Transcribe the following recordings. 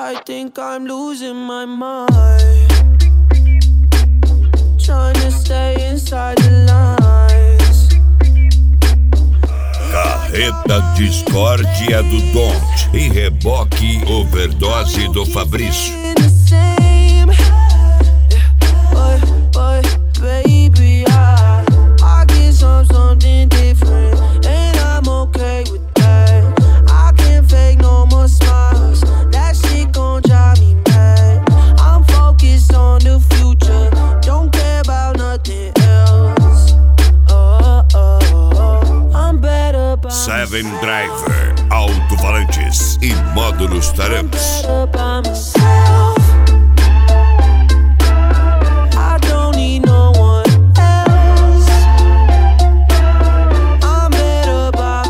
I think I'm losing my mind, trying to stay inside the lines. Carreta Discórdia do Don't e Reboque Overdose do Fabrício. Baby, I get something different, and I'm okay with that. I can't fake no more smiles, that shit gon' drive me mad. I'm focused on the future, don't care about nothing else. I'm better by Seven Driver, alto-falantes e módulos taramps. better by myself. I don't need no one else. I'm better by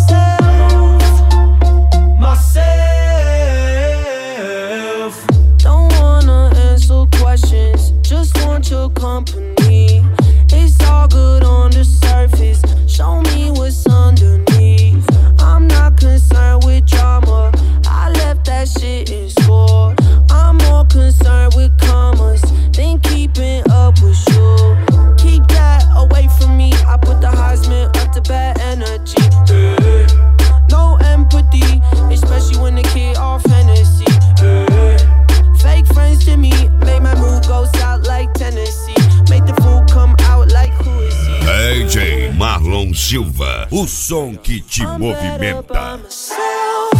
myself. Don't wanna answer questions, just want your company. It's all good on the surface, show me what's underneath. I'm not concerned with drama, I left that shit in score. I'm more concerned with commas than keeping up with you. Keep that away from me, I put the Heisman up to bad energy. No empathy, especially when the kid off Hennessy. Fake friends to me, make my mood go south like Tennessee. Make the food come out like who is he? DJ Marlon Silva, o som que te I'm better by movimenta. myself.